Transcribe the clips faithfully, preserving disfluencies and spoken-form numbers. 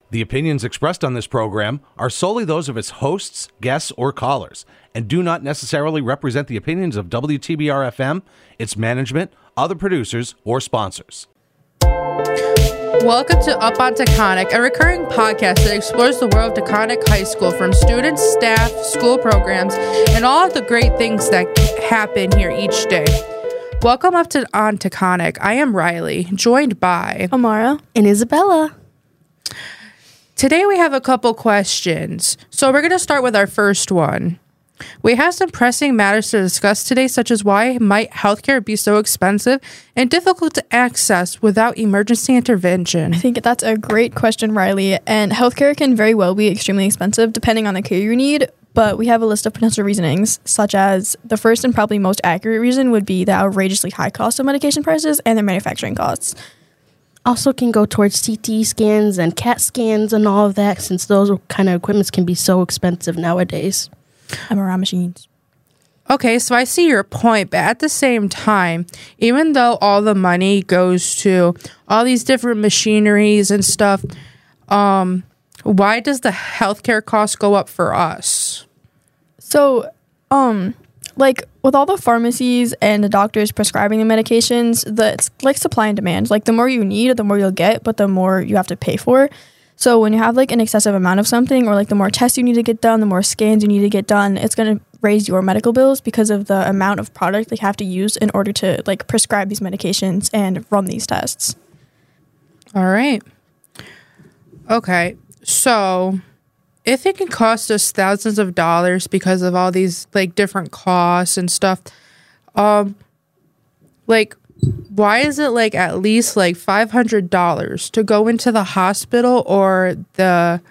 The opinions expressed on this program are solely those of its hosts, guests, or callers, and do not necessarily represent the opinions of W T B R F M, its management, other producers, or sponsors. Welcome to Up on Taconic, a recurring podcast that explores the world of Taconic High School from students, staff, school programs, and all of the great things that happen here each day. Welcome up to On Taconic. I am Riley, joined by Amara and Isabella. Today we have a couple questions. So we're going to start with our first one. We have some pressing matters to discuss today, such as why might healthcare be so expensive and difficult to access without emergency intervention? I think that's a great question, Riley. And healthcare can very well be extremely expensive depending on the care you need. But we have a list of potential reasonings, such as the first and probably most accurate reason would be the outrageously high cost of medication prices and their manufacturing costs. Also can go towards C T scans and CAT scans and all of that, since those kind of equipments can be so expensive nowadays. M R I machines. Okay, so I see your point, but at the same time, even though all the money goes to all these different machineries and stuff, um, why does the healthcare cost go up for us? So, um, like with all the pharmacies and the doctors prescribing the medications, the, it's like supply and demand. Like the more you need, the more you'll get, but the more you have to pay for. So when you have like an excessive amount of something, or like the more tests you need to get done, the more scans you need to get done, it's going to raise your medical bills because of the amount of product they have to use in order to like prescribe these medications and run these tests. All right. Okay. So if it can cost us thousands of dollars because of all these like different costs and stuff, um, like why is it like at least like five hundred dollars to go into the hospital or the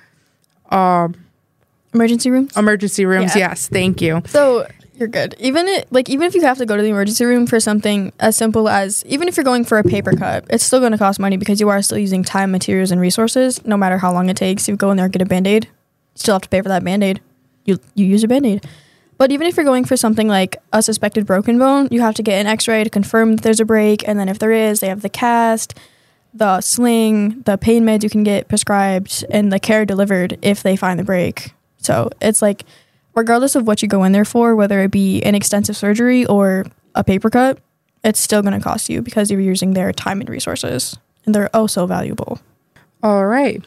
um emergency rooms? Emergency rooms, yeah. Yes, thank you. So you're good. Even it, like even if you have to go to the emergency room for something as simple as, even if you're going for a paper cut, it's still going to cost money because you are still using time, materials, and resources. No matter how long it takes, you go in there and get a Band-Aid, you still have to pay for that Band-Aid. You you use a Band-Aid. But even if you're going for something like a suspected broken bone, you have to get an x-ray to confirm that there's a break, and then if there is, they have the cast, the sling, the pain meds you can get prescribed, and the care delivered if they find the break. So it's like, regardless of what you go in there for, whether it be an extensive surgery or a paper cut, it's still going to cost you because you're using their time and resources, and they're oh so valuable. All right.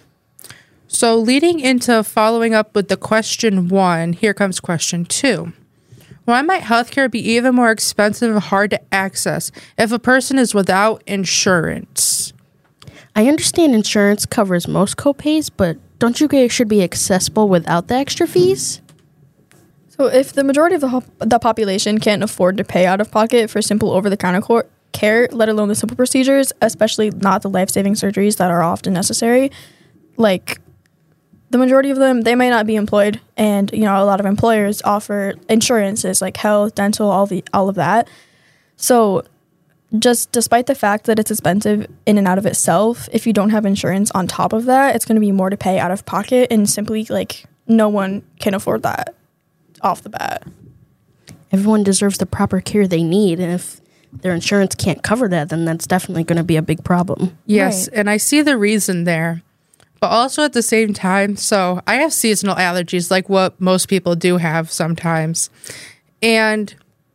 So leading into following up with the question one, here comes question two. Why might healthcare be even more expensive and hard to access if a person is without insurance? I understand insurance covers most copays, but don't you think it should be accessible without the extra fees? So if the majority of the, ho- the population can't afford to pay out of pocket for simple over-the-counter cor- care, let alone the simple procedures, especially not the life-saving surgeries that are often necessary, like the majority of them, they may not be employed. And, you know, a lot of employers offer insurances like health, dental, all the all of that. So just despite the fact that it's expensive in and out of itself, if you don't have insurance on top of that, it's going to be more to pay out of pocket, and simply like no one can afford that off the bat. Everyone deserves the proper care they need, and if their insurance can't cover that, then that's definitely going to be a big problem. Yes, Right. and I see the reason there. But also at the same time, so I have seasonal allergies like what most people do have sometimes. And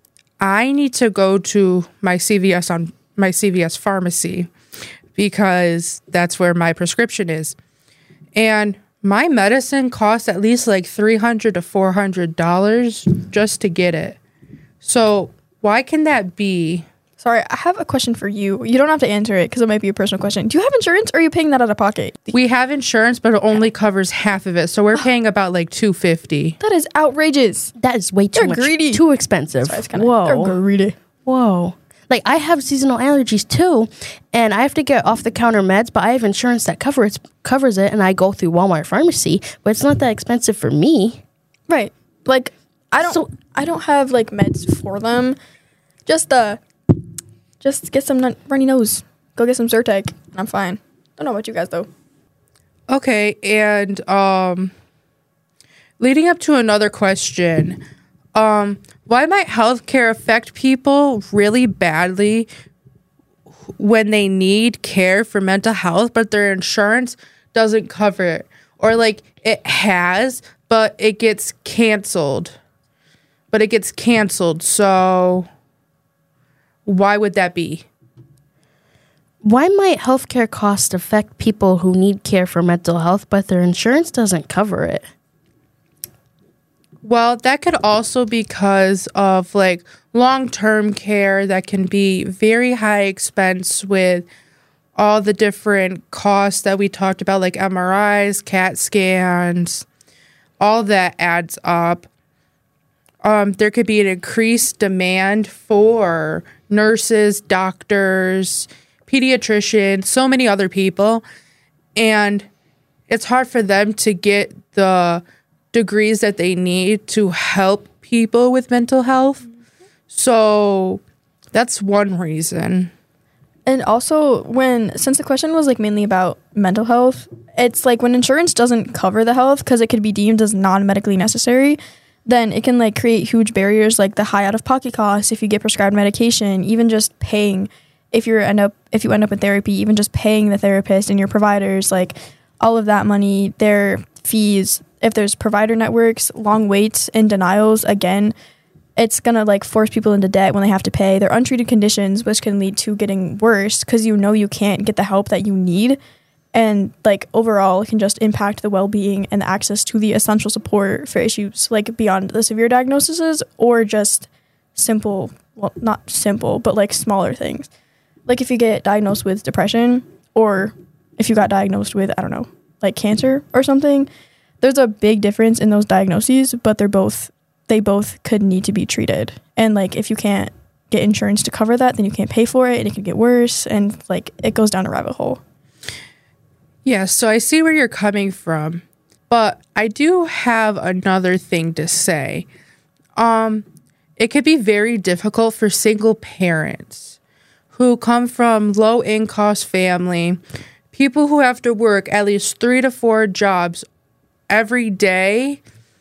I need to go to my C V S on my C V S pharmacy because that's where my prescription is. And my medicine costs at least like three hundred dollars to four hundred dollars just to get it. So why can that be? Sorry, I have a question for you. You don't have to answer it because it might be a personal question. Do you have insurance, or are you paying that out of pocket? We have insurance, but it only covers half of it. So we're paying about like two hundred fifty dollars. That is outrageous. That is way too They're much. greedy. Too expensive. Sorry, it's kinda, Whoa. They're greedy. Whoa. Like, I have seasonal allergies too, and I have to get off-the-counter meds, but I have insurance that covers covers it, and I go through Walmart Pharmacy, but it's not that expensive for me. Right. Like, I don't So- I don't have, like, meds for them. Just, uh, just get some n- runny nose. Go get some Zyrtec, and I'm fine. Don't know about you guys, though. Okay, and um, leading up to another question, um, why might healthcare affect people really badly when they need care for mental health, but their insurance doesn't cover it. Or like it has, but it gets canceled. But it gets canceled. So why would that be? Why might healthcare costs affect people who need care for mental health, but their insurance doesn't cover it? Well, that could also be because of like long-term care that can be very high expense with all the different costs that we talked about, like M R Is, CAT scans, all that adds up. Um, there could be an increased demand for nurses, doctors, pediatricians, so many other people. And it's hard for them to get the degrees that they need to help people with mental health. So that's one reason. And also, when since the question was like mainly about mental health, it's like when insurance doesn't cover the health because it could be deemed as non-medically necessary, then it can like create huge barriers like the high out-of-pocket costs if you get prescribed medication, even just paying if you end up if you end up in therapy, even just paying the therapist and your providers, like all of that money, their fees. If there's provider networks, long waits and denials, again, it's going to like force people into debt when they have to pay. They're untreated conditions, which can lead to getting worse because you know you can't get the help that you need. And like overall, it can just impact the well-being and the access to the essential support for issues like beyond the severe diagnoses or just simple, well, not simple, but like smaller things. Like if you get diagnosed with depression or if you got diagnosed with, I don't know, like cancer or something, there's a big difference in those diagnoses, but they're both they both could need to be treated. And like if you can't get insurance to cover that, then you can't pay for it and it can get worse and like it goes down a rabbit hole. Yeah, so I see where you're coming from, but I do have another thing to say. Um, it could be very difficult for single parents who come from low-income family, people who have to work at least three to four jobs every day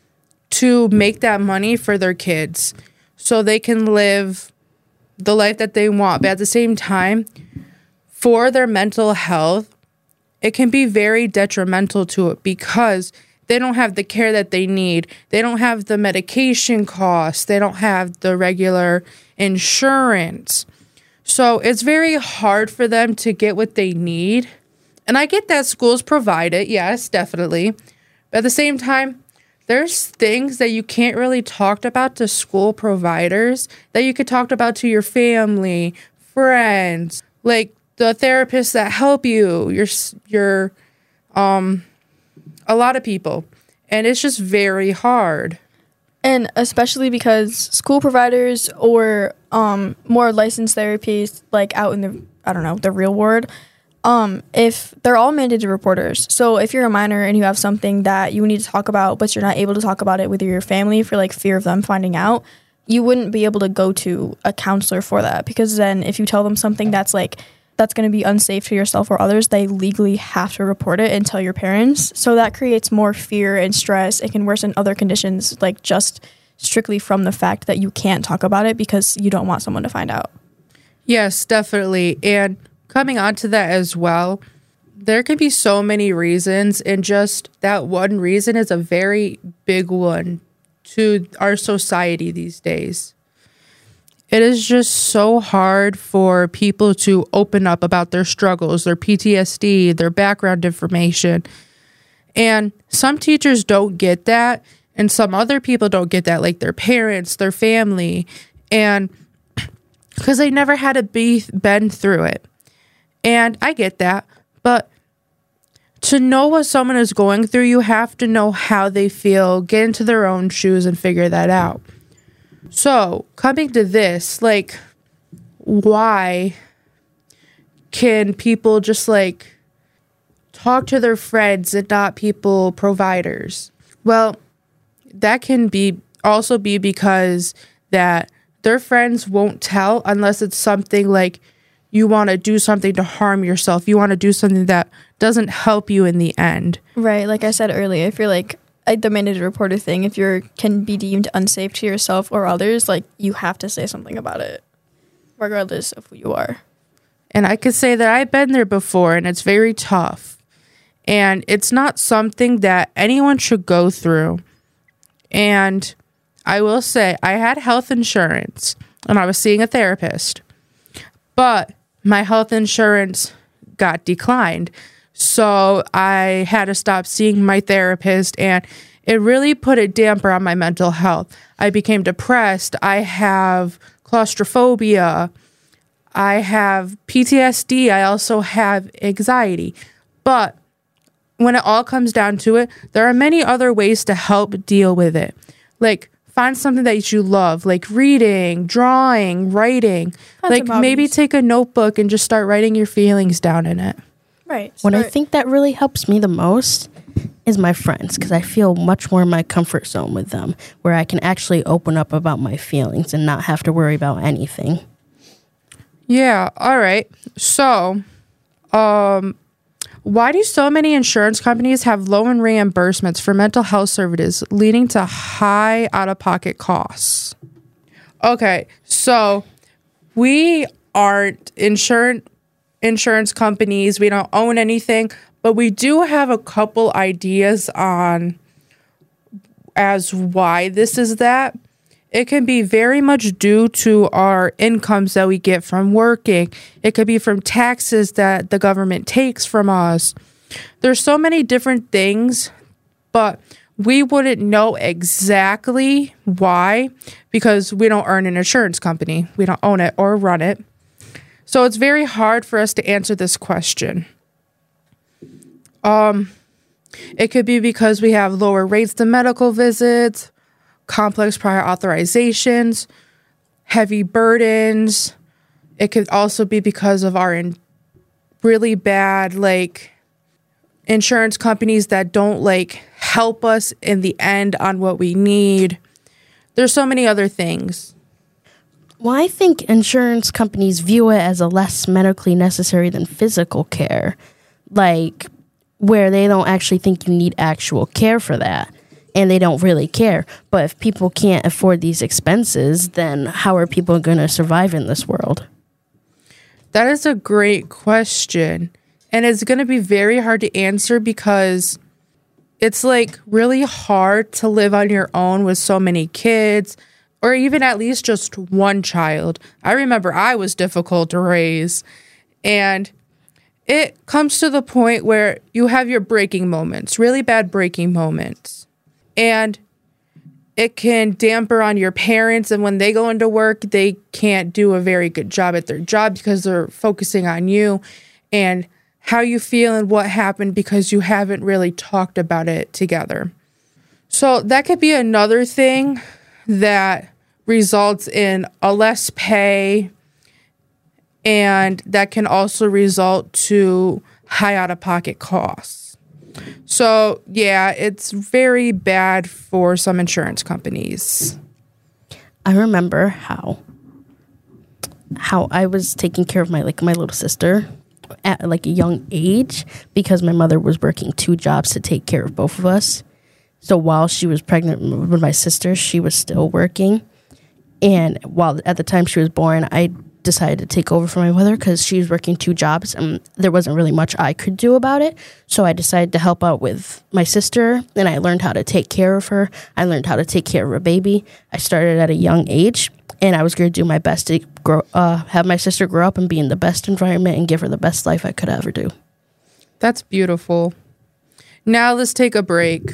to make that money for their kids so they can live the life that they want. But at the same time, for their mental health, it can be very detrimental to it because they don't have the care that they need. They don't have the medication costs. They don't have the regular insurance. So it's very hard for them to get what they need. And I get that schools provide it. Yes, definitely. But at the same time, there's things that you can't really talk about to school providers that you could talk about to your family, friends, like the therapists that help you, your, your, um, a lot of people. And it's just very hard. And especially because school providers or um, more licensed therapists, like out in the, I don't know, the real world, Um, if they're all mandated reporters. So if you're a minor and you have something that you need to talk about, but you're not able to talk about it with your family for like fear of them finding out, you wouldn't be able to go to a counselor for that because then if you tell them something that's like, that's going to be unsafe to yourself or others, they legally have to report it and tell your parents. So that creates more fear and stress. It can worsen other conditions, like just strictly from the fact that you can't talk about it because you don't want someone to find out. Yes, definitely. And coming on to that as well, there can be so many reasons, and just that one reason is a very big one to our society these days. It is just so hard for people to open up about their struggles, their P T S D, their background information. And some teachers don't get that, and some other people don't get that, like their parents, their family, and because they never had to be been through it. And I get that, but to know what someone is going through, you have to know how they feel, get into their own shoes and figure that out. So coming to this, like, why can people just like talk to their friends and not people providers? Well, that can be also be because that their friends won't tell unless it's something like you want to do something to harm yourself. You want to do something that doesn't help you in the end. Right. Like I said earlier, if you're like, like the mandated reporter thing, if you're can be deemed unsafe to yourself or others, like you have to say something about it, regardless of who you are. And I could say that I've been there before and it's very tough. And it's not something that anyone should go through. And I will say, I had health insurance and I was seeing a therapist, but my health insurance got declined. So I had to stop seeing my therapist, and it really put a damper on my mental health. I became depressed. I have claustrophobia. I have P T S D. I also have anxiety. But when it all comes down to it, there are many other ways to help deal with it. Like, find something that you love, like reading, drawing, writing. Find like, some maybe hobbies. take a notebook and just start writing your feelings down in it. Right. What I Start- think that really helps me the most is my friends, because I feel much more in my comfort zone with them, where I can actually open up about my feelings and not have to worry about anything. Yeah, all right. So, um, why do so many insurance companies have low in reimbursements for mental health services, leading to high out-of-pocket costs? Okay, so we aren't insurance insurance companies. We don't own anything, but we do have a couple ideas on as why this is that. It can be very much due to our incomes that we get from working. It could be from taxes that the government takes from us. There's so many different things, but we wouldn't know exactly why because we don't earn an insurance company. We don't own it or run it. So it's very hard for us to answer this question. Um, it could be because we have lower rates to medical visits, complex prior authorizations, heavy burdens. It could also be because of our in really bad, like, insurance companies that don't, like, help us in the end on what we need. There's so many other things. Well, I think insurance companies view it as a less medically necessary than physical care, like where they don't actually think you need actual care for that, and they don't really care. But if people can't afford these expenses, then how are people going to survive in this world? That is a great question. And it's going to be very hard to answer because it's like really hard to live on your own with so many kids, or even at least just one child. I remember I was difficult to raise. And it comes to the point where you have your breaking moments, really bad breaking moments. And it can damper on your parents. And when they go into work, they can't do a very good job at their job because they're focusing on you and how you feel and what happened because you haven't really talked about it together. So that could be another thing that results in a less pay, and that can also result to high out-of-pocket costs. So, yeah, it's very bad for some insurance companies. I remember how how I was taking care of my like my little sister at like a young age because my mother was working two jobs to take care of both of us. So while she was pregnant with my sister, she was still working. And while at the time she was born, I decided to take over for my mother because she was working two jobs and there wasn't really much I could do about it. So I decided to help out with my sister, and I learned how to take care of her. I learned how to take care of a baby. I started at a young age, and I was going to do my best to grow, uh, have my sister grow up and be in the best environment and give her the best life I could ever do. That's beautiful. Now let's take a break.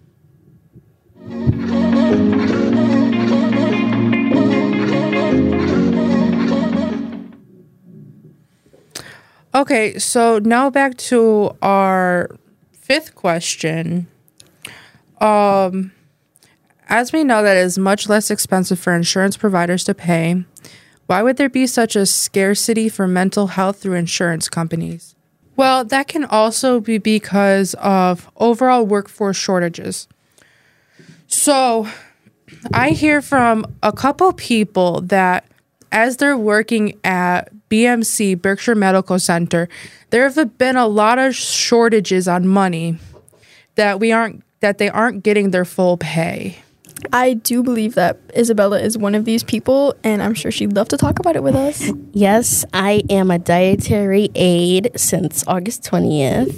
Okay, so now back to our fifth question. Um, as we know that it is much less expensive for insurance providers to pay, why would there be such a scarcity for mental health through insurance companies? Well, that can also be because of overall workforce shortages. So I hear from a couple people that as they're working at B M C, Berkshire Medical Center, there have been a lot of shortages on money that we aren't that they aren't getting their full pay. I do believe that Isabella is one of these people, and I'm sure she'd love to talk about it with us. Yes, I am a dietary aide since August twentieth,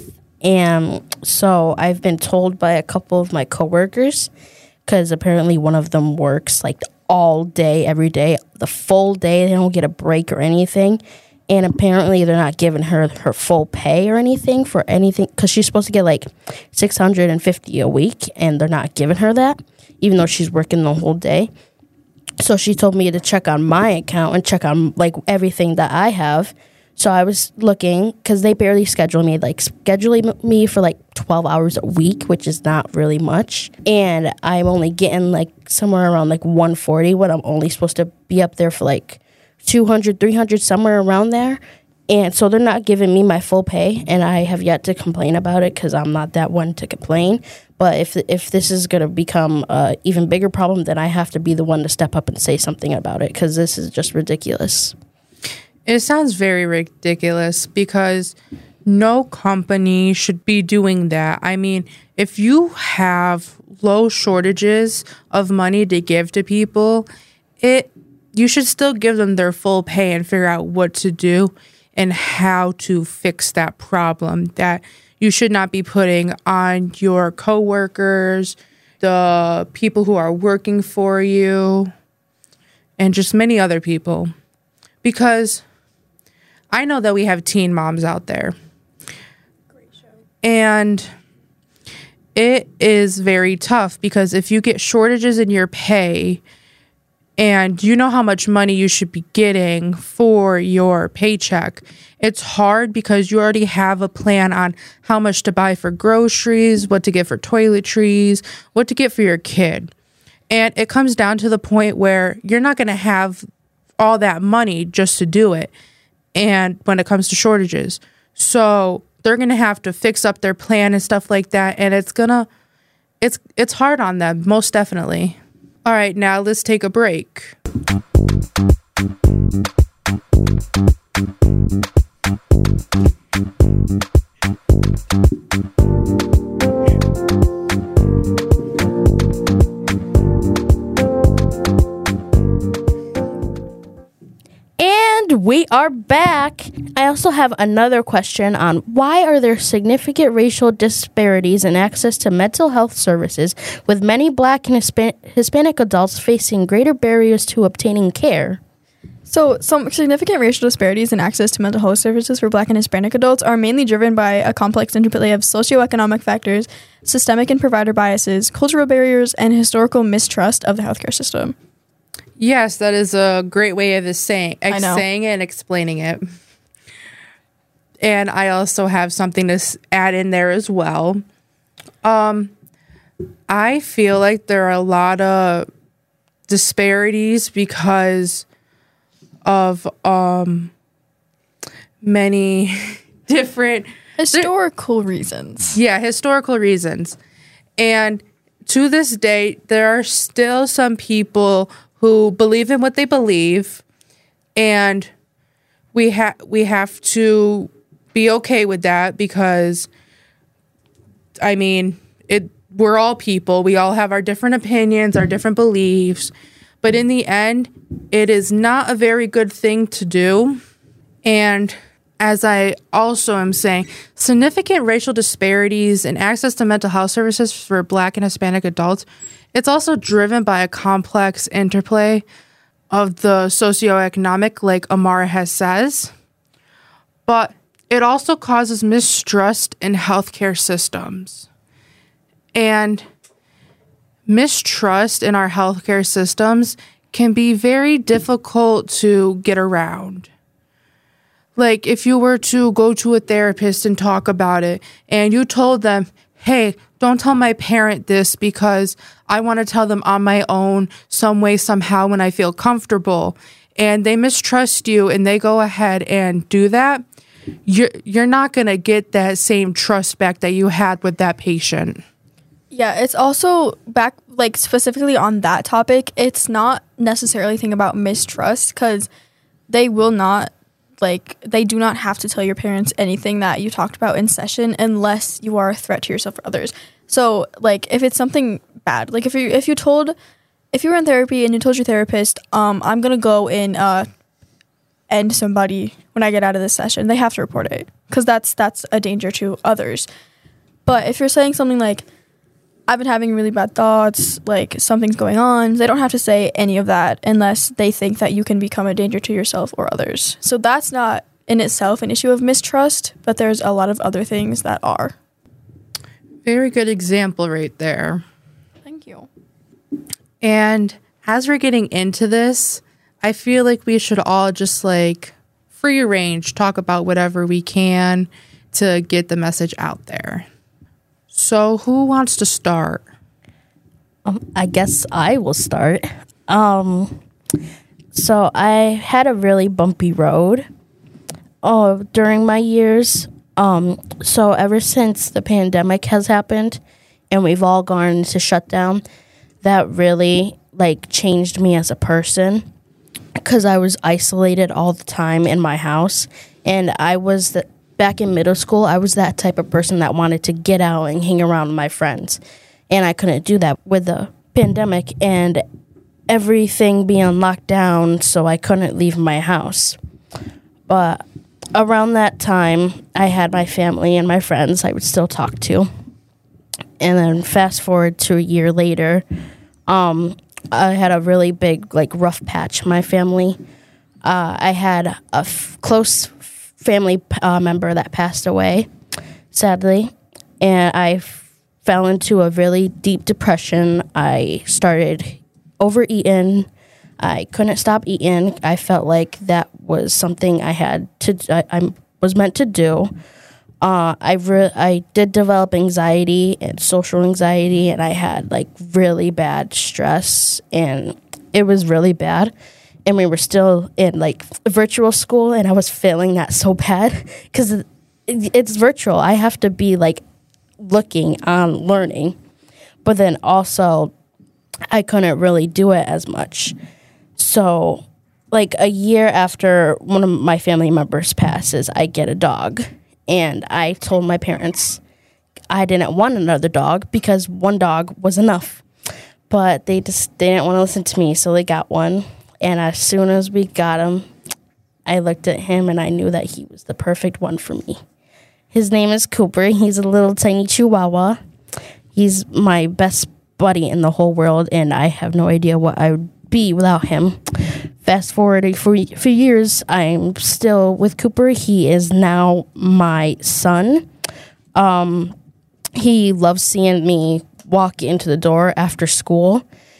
And so I've been told by a couple of my coworkers, because apparently one of them works like all day, every day, the full day. They don't get a break or anything. And apparently they're not giving her her full pay or anything for anything, because she's supposed to get like six hundred fifty a week, and they're not giving her that, even though she's working the whole day. So she told me to check on my account and check on like everything that I have. So I was looking, because they barely schedule me, like scheduling me for like twelve hours a week, which is not really much. And I'm only getting like somewhere around like one forty when I'm only supposed to be up there for like two hundred, three hundred, somewhere around there. And so they're not giving me my full pay, and I have yet to complain about it, because I'm not that one to complain. But if if this is going to become an even bigger problem, then I have to be the one to step up and say something about it, because this is just ridiculous. It sounds very ridiculous, because no company should be doing that. I mean, if you have low shortages of money to give to people, it you should still give them their full pay and figure out what to do and how to fix that problem. That you should not be putting on your coworkers, the people who are working for you, and just many other people. Because I know that we have teen moms out there. Great show. And it is very tough, because if you get shortages in your pay, and you know how much money you should be getting for your paycheck, it's hard, because you already have a plan on how much to buy for groceries, what to get for toiletries, what to get for your kid. And it comes down to the point where you're not going to have all that money just to do it. And when it comes to shortages, so they're going to have to fix up their plan and stuff like that. And it's going to, it's, it's hard on them, most definitely. All right, now let's take a break. And we are back. I also have another question on why are there significant racial disparities in access to mental health services, with many Black and Hispan- Hispanic adults facing greater barriers to obtaining care? So, some significant racial disparities in access to mental health services for Black and Hispanic adults are mainly driven by a complex interplay of socioeconomic factors, systemic and provider biases, cultural barriers, and historical mistrust of the healthcare system. Yes, that is a great way of saying, ex- I know. saying it and explaining it. And I also have something to s- add in there as well. Um, I feel like there are a lot of disparities because of um, many different Historical reasons. Yeah, historical reasons. And to this day, there are still some people who believe in what they believe, and we have we have to be okay with that, because I mean, it we're all people. We all have our different opinions, our different beliefs, but in the end, it is not a very good thing to do. And as I also am saying, significant racial disparities in access to mental health services for Black and Hispanic adults, it's also driven by a complex interplay of the socioeconomic, like Amara has says, but it also causes mistrust in healthcare systems. And mistrust in our healthcare systems can be very difficult to get around. Like, if you were to go to a therapist and talk about it, and you told them, hey, don't tell my parent this because I want to tell them on my own some way, somehow, when I feel comfortable, and they mistrust you and they go ahead and do that, you're, you're not going to get that same trust back that you had with that patient. Yeah, it's also back, like, specifically on that topic, it's not necessarily a thing about mistrust, because they will not, like, they do not have to tell your parents anything that you talked about in session unless you are a threat to yourself or others. So, like, if it's something bad, like, if you if you told, if you were in therapy and you told your therapist, um, I'm going to go and uh, end somebody when I get out of this session, they have to report it, because that's, that's a danger to others. But if you're saying something like, I've been having really bad thoughts, like something's going on, they don't have to say any of that unless they think that you can become a danger to yourself or others. So that's not in itself an issue of mistrust, but there's a lot of other things that are. Very good example right there. Thank you. And as we're getting into this, I feel like we should all just like free range, talk about whatever we can to get the message out there. So who wants to start? Um, I guess I will start. Um, so I had a really bumpy road uh, during my years. Um, so ever since the pandemic has happened and we've all gone into shutdown, that really like changed me as a person because I was isolated all the time in my house. And I was the Back in middle school, I was that type of person that wanted to get out and hang around with my friends. And I couldn't do that with the pandemic and everything being locked down, so I couldn't leave my house. But around that time, I had my family and my friends I would still talk to. And then fast forward to a year later, um, I had a really big, like, rough patch in my family. Uh, I had a f- close family uh, member that passed away, sadly, and I f- fell into a really deep depression. I started overeating. I couldn't stop eating. I felt like that was something I had to, I, I was meant to do. Uh, I re- I did develop anxiety and social anxiety, and I had like really bad stress, and it was really bad. And we were still in like virtual school, and I was failing that so bad because it's virtual. I have to be like looking on learning, but then also I couldn't really do it as much. So like a year after one of my family members passes, I get a dog, and I told my parents I didn't want another dog because one dog was enough, but they just they didn't want to listen to me, so they got one. And as soon as we got him, I looked at him and I knew that he was the perfect one for me. His name is Cooper. He's a little tiny chihuahua. He's my best buddy in the whole world, and I have no idea what I would be without him. Fast forwarding for, for years, I'm still with Cooper. He is now my son. Um, he loves seeing me walk into the door after school.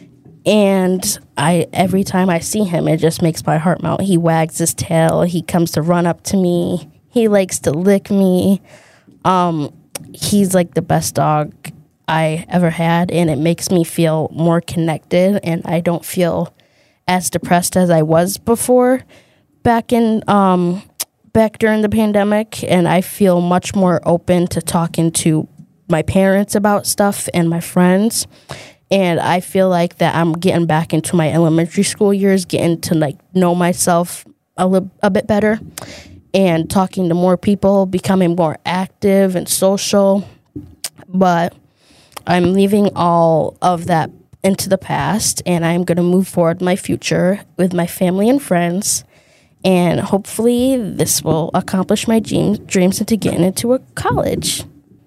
And I every time I see him, it just makes my heart melt. He wags his tail. He comes to run up to me. He likes to lick me. Um, he's like the best dog I ever had, and it makes me feel more connected, and I don't feel as depressed as I was before back in um, back during the pandemic, and I feel much more open to talking to my parents about stuff and my friends. And I feel like that I'm getting back into my elementary school years, getting to like know myself a little a bit better, and talking to more people, becoming more active and social. But I'm leaving all of that into the past, and I'm going to move forward my future with my family and friends. And hopefully this will accomplish my dreams, dreams into getting into a college.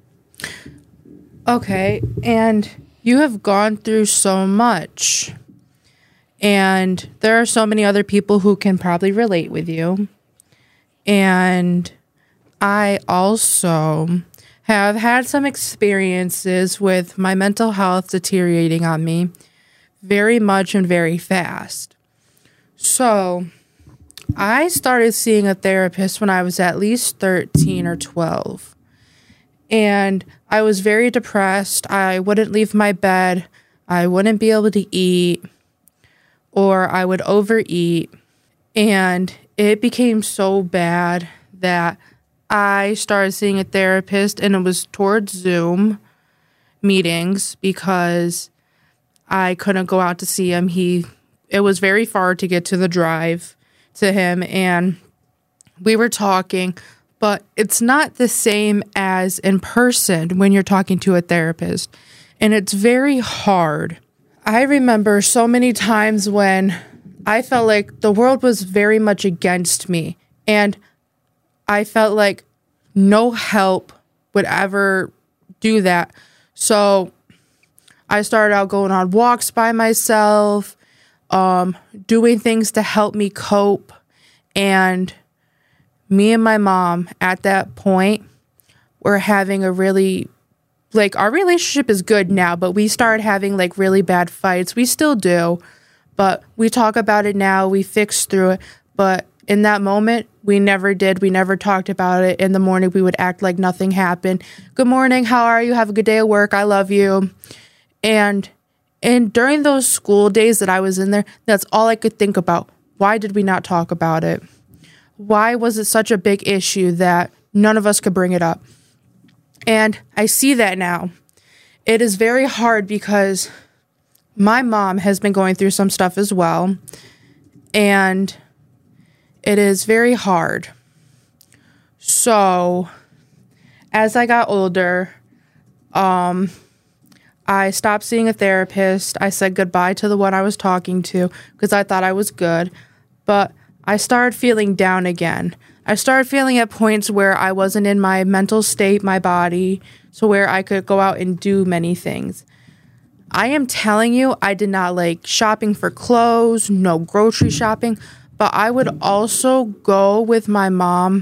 Okay, and you have gone through so much, and there are so many other people who can probably relate with you. And I also have had some experiences with my mental health deteriorating on me very much and very fast. So I started seeing a therapist when I was at least thirteen or twelve. And I was very depressed. I wouldn't leave my bed. I wouldn't be able to eat, or I would overeat. And it became so bad that I started seeing a therapist, and it was towards Zoom meetings because I couldn't go out to see him. He, it was very far to get to the drive to him, and we were talking. But it's not the same as in person when you're talking to a therapist. And it's very hard. I remember so many times when I felt like the world was very much against me. And I felt like no help would ever do that. So I started out going on walks by myself, um, doing things to help me cope. And me and my mom at that point were having a really, like, our relationship is good now, but we started having like really bad fights. We still do, but we talk about it now. We fix through it. But in that moment, we never did. We never talked about it. In the morning, we would act like nothing happened. Good morning. How are you? Have a good day at work. I love you. And and during those school days that I was in there, that's all I could think about. Why did we not talk about it? Why was it such a big issue that none of us could bring it up? And I see that now. It is very hard because my mom has been going through some stuff as well. And it is very hard. So as I got older, um, I stopped seeing a therapist. I said goodbye to the one I was talking to because I thought I was good. But I started feeling down again. I started feeling at points where I wasn't in my mental state, my body, so where I could go out and do many things. I am telling you, I did not like shopping for clothes, no grocery shopping, but I would also go with my mom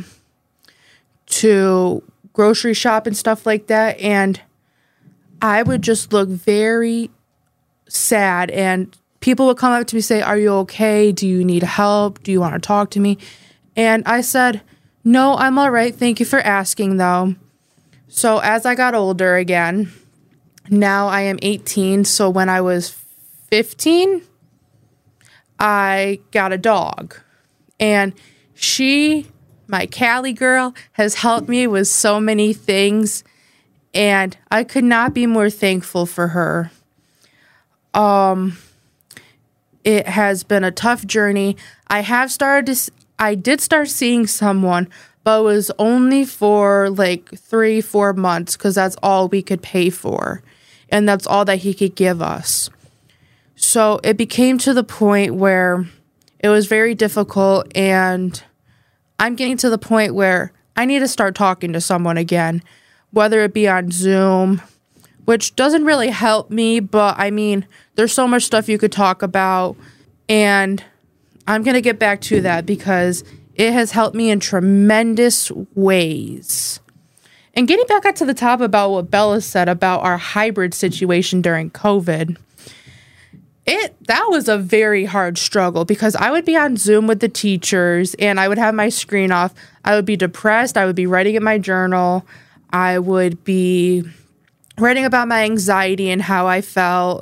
to grocery shop and stuff like that, and I would just look very sad, and people would come up to me and say, are you okay? Do you need help? Do you want to talk to me? And I said, no, I'm all right. Thank you for asking, though. So as I got older again, now I am eighteen. So when I was fifteen, I got a dog. And she, my Callie girl, has helped me with so many things. And I could not be more thankful for her. Um, it has been a tough journey. I have started to, I did start seeing someone, but it was only for like three, four months because that's all we could pay for. And that's all that he could give us. So it became to the point where it was very difficult, and I'm getting to the point where I need to start talking to someone again, whether it be on Zoom, which doesn't really help me, but I mean, there's so much stuff you could talk about, and I'm going to get back to that because it has helped me in tremendous ways. And getting back up to the top about what Bella said about our hybrid situation during COVID, it that was a very hard struggle because I would be on Zoom with the teachers and I would have my screen off. I would be depressed. I would be writing in my journal. I would be writing about my anxiety and how I felt.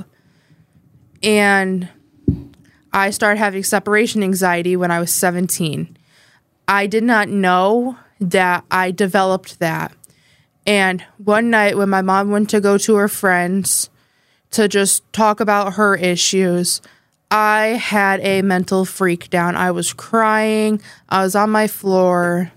And I started having separation anxiety when I was seventeen. I did not know that I developed that. And one night when my mom went to go to her friends to just talk about her issues, I had a mental breakdown. I was crying. I was on my floor.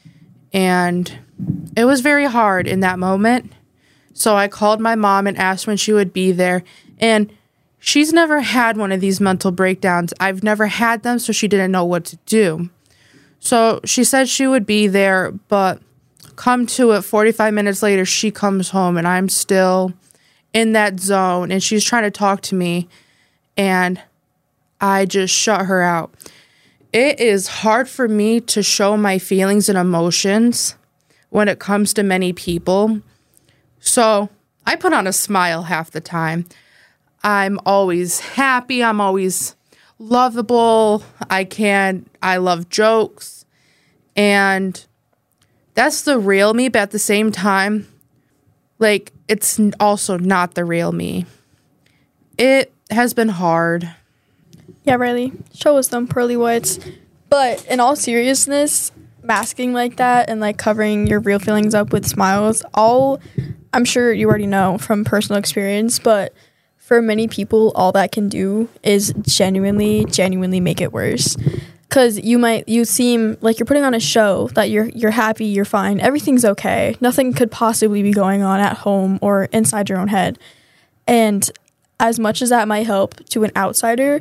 And it was very hard in that moment. So I called my mom and asked when she would be there. And she's never had one of these mental breakdowns. I've never had them, so she didn't know what to do. So she said she would be there, but come to it, forty-five minutes later, she comes home and I'm still in that zone and she's trying to talk to me and I just shut her out. It is hard for me to show my feelings and emotions when it comes to many people. So I put on a smile half the time. I'm always happy. I'm always lovable. I can, I love jokes. And that's the real me, but at the same time, like, it's also not the real me. It has been hard. Yeah, Riley, show us them pearly whites. But in all seriousness, masking like that and like covering your real feelings up with smiles, all I'm sure you already know from personal experience, but for many people, all that can do is genuinely, genuinely make it worse. Because you might, you seem like you're putting on a show that you're you're happy, you're fine, everything's okay. Nothing could possibly be going on at home or inside your own head. And as much as that might help to an outsider,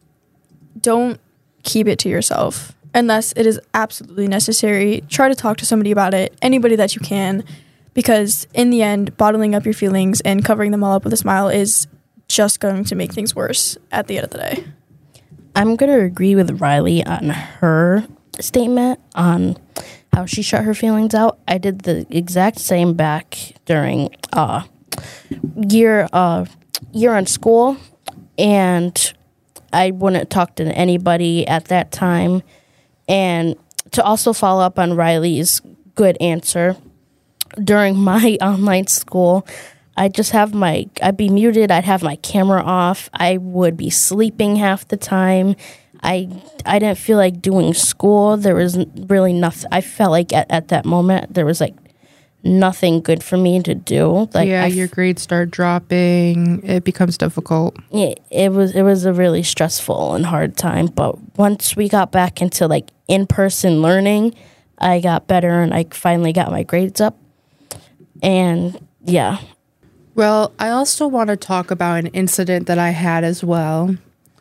don't keep it to yourself unless it is absolutely necessary. Try to talk to somebody about it, anybody that you can, because in the end, bottling up your feelings and covering them all up with a smile is just going to make things worse at the end of the day. I'm going to agree with Riley on her statement on how she shut her feelings out. I did the exact same back during uh, year uh, year in school, and I wouldn't talk to anybody at that time. And to also follow up on Riley's good answer, during my online school, I'd just have my, I'd be muted, I'd have my camera off, I would be sleeping half the time. I I didn't feel like doing school. There was really nothing. I felt like at, at that moment, there was like nothing good for me to do. Like yeah, I your grades start dropping. It becomes difficult. It, it was it was a really stressful and hard time. But once we got back into like in-person learning, I got better and I finally got my grades up. And yeah. Well, I also want to talk about an incident that I had as well.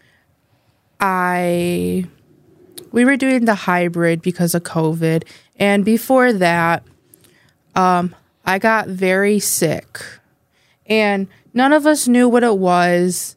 I we were doing the hybrid because of COVID, and before that, um, I got very sick, and none of us knew what it was,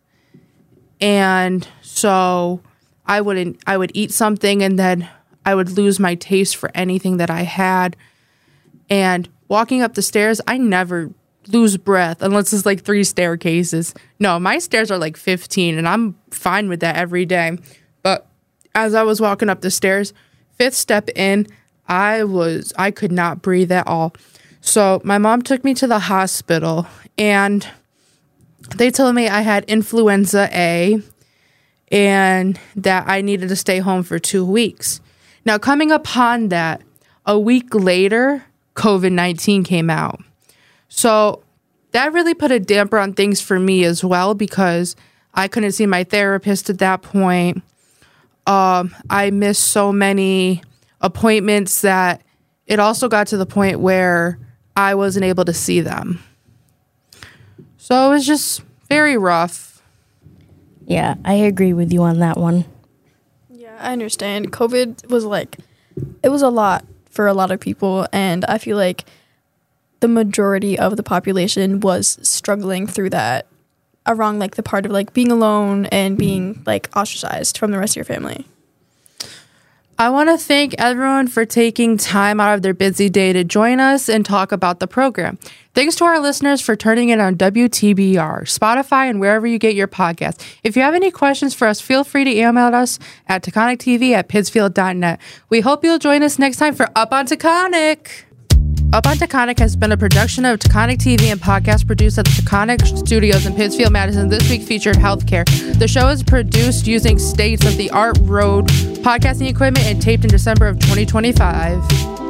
and so I wouldn't I would eat something, and then I would lose my taste for anything that I had, and walking up the stairs, I never lose breath unless it's like three staircases. No, my stairs are like fifteen, and I'm fine with that every day. But as I was walking up the stairs, fifth step in, I was I could not breathe at all. So my mom took me to the hospital, and they told me I had influenza A and that I needed to stay home for two weeks. Now, coming upon that, a week later, COVID nineteen came out. So that really put a damper on things for me as well, because I couldn't see my therapist at that point. Um, I missed so many appointments that it also got to the point where I wasn't able to see them. So it was just very rough. Yeah, I agree with you on that one. Yeah, I understand. COVID was like, it was a lot for a lot of people, and I feel like the majority of the population was struggling through that around like the part of like being alone and being like ostracized from the rest of your family. I want to thank everyone for taking time out of their busy day to join us and talk about the program. Thanks to our listeners for turning in on W T B R, Spotify, and wherever you get your podcasts. If you have any questions for us, feel free to email us at Taconic T V at Pittsfield dot net. We hope you'll join us next time for Up on Taconic. Up on Taconic has been a production of Taconic T V and podcast produced at the Taconic Studios in Pittsfield, Madison. This week featured healthcare. The show is produced using state-of-the-art Rode podcasting equipment and taped in December of twenty twenty-five.